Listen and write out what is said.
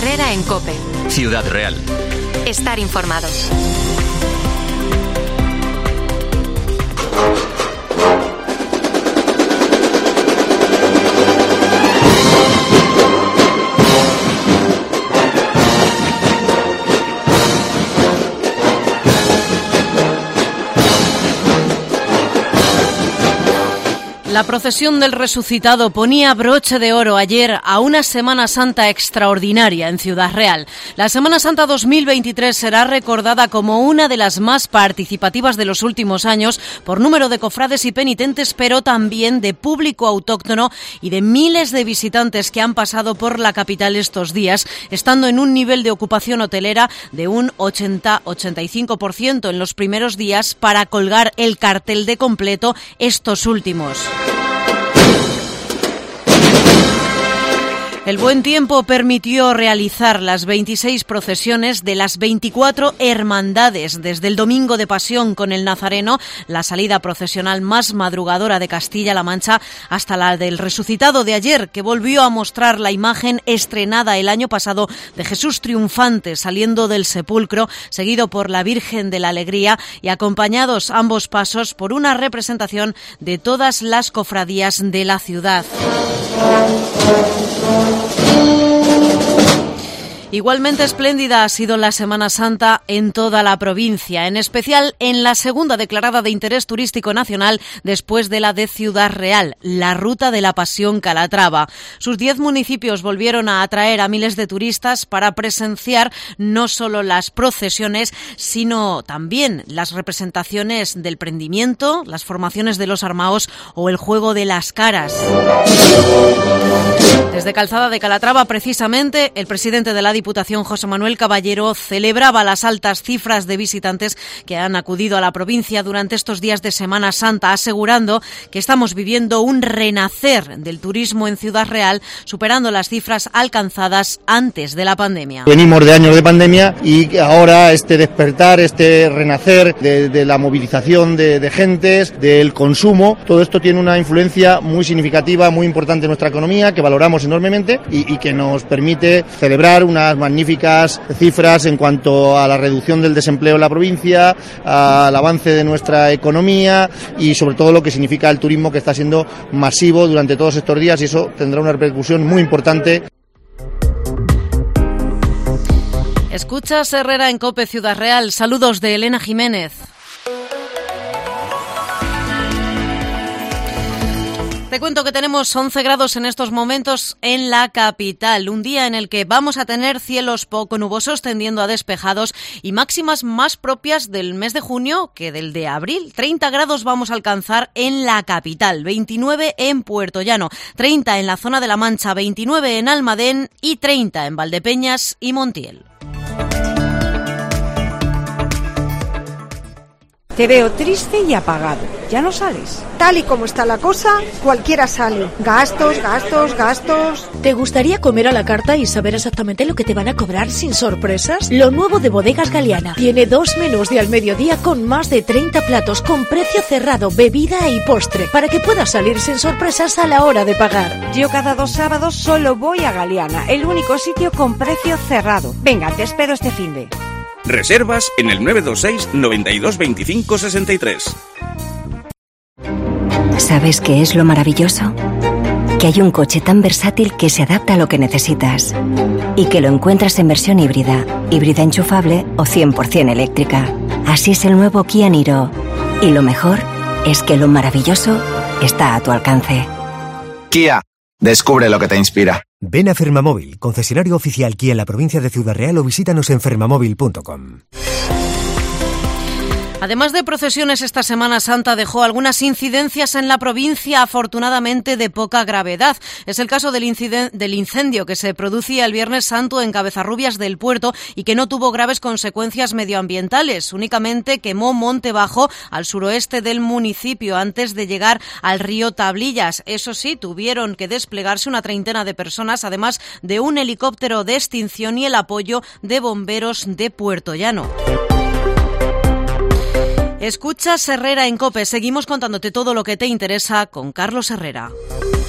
Herrera en COPE. Ciudad Real. Estar informados. La procesión del Resucitado ponía broche de oro ayer a una Semana Santa extraordinaria en Ciudad Real. La Semana Santa 2023 será recordada como una de las más participativas de los últimos años por número de cofrades y penitentes, pero también de público autóctono y de miles de visitantes que han pasado por la capital estos días, estando en un nivel de ocupación hotelera de un 80-85% en los primeros días para colgar el cartel de completo estos últimos. El buen tiempo permitió realizar las 26 procesiones de las 24 hermandades, desde el Domingo de Pasión con el Nazareno, la salida procesional más madrugadora de Castilla-La Mancha, hasta la del Resucitado de ayer, que volvió a mostrar la imagen estrenada el año pasado de Jesús triunfante saliendo del sepulcro, seguido por la Virgen de la Alegría y acompañados ambos pasos por una representación de todas las cofradías de la ciudad. Igualmente espléndida ha sido la Semana Santa en toda la provincia, en especial en la segunda declarada de interés turístico nacional después de la de Ciudad Real, la Ruta de la Pasión Calatrava. Sus 10 municipios volvieron a atraer a miles de turistas para presenciar no solo las procesiones, sino también las representaciones del prendimiento, las formaciones de los armaos o el juego de las caras. Desde Calzada de Calatrava, precisamente, el presidente de la Diputación, José Manuel Caballero, celebraba las altas cifras de visitantes que han acudido a la provincia durante estos días de Semana Santa, asegurando que estamos viviendo un renacer del turismo en Ciudad Real, superando las cifras alcanzadas antes de la pandemia. Venimos de años de pandemia y ahora este despertar, este renacer de la movilización de gentes, del consumo, todo esto tiene una influencia muy significativa, muy importante en nuestra economía, que valoramos enormemente y que nos permite celebrar unas magníficas cifras en cuanto a la reducción del desempleo en la provincia, al avance de nuestra economía y sobre todo lo que significa el turismo, que está siendo masivo durante todos estos días, y eso tendrá una repercusión muy importante. Escuchas Herrera en COPE Ciudad Real. Saludos de Elena Jiménez. Te cuento que tenemos 11 grados en estos momentos en la capital, un día en el que vamos a tener cielos poco nubosos tendiendo a despejados y máximas más propias del mes de junio que del de abril. 30 grados vamos a alcanzar en la capital, 29 en Puerto Llano, 30 en la zona de La Mancha, 29 en Almadén y 30 en Valdepeñas y Montiel. Te veo triste y apagado. ¿Ya no sales? Tal y como está la cosa, cualquiera sale. Gastos, gastos, gastos. ¿Te gustaría comer a la carta y saber exactamente lo que te van a cobrar sin sorpresas? Lo nuevo de Bodegas Galeana. Tiene 2 menús de al mediodía con más de 30 platos con precio cerrado, bebida y postre, para que puedas salir sin sorpresas a la hora de pagar. Yo cada 2 sábados solo voy a Galeana, el único sitio con precio cerrado. Venga, te espero este finde. Reservas en el 926 92 25 63. ¿Sabes qué es lo maravilloso? Que hay un coche tan versátil que se adapta a lo que necesitas y que lo encuentras en versión híbrida enchufable o 100% eléctrica. Así es el nuevo Kia Niro. Y lo mejor es que lo maravilloso está a tu alcance. Kia, descubre lo que te inspira. Ven a Fermamóvil, concesionario oficial Kia en la provincia de Ciudad Real, o visítanos en fermamóvil.com. Además de procesiones, esta Semana Santa dejó algunas incidencias en la provincia, afortunadamente de poca gravedad. Es el caso del incendio que se producía el Viernes Santo en Cabezarrubias del Puerto y que no tuvo graves consecuencias medioambientales. Únicamente quemó Monte Bajo, al suroeste del municipio, antes de llegar al río Tablillas. Eso sí, tuvieron que desplegarse una treintena de personas, además de un helicóptero de extinción y el apoyo de bomberos de Puerto Llano. Escuchas Herrera en COPE. Seguimos contándote todo lo que te interesa con Carlos Herrera.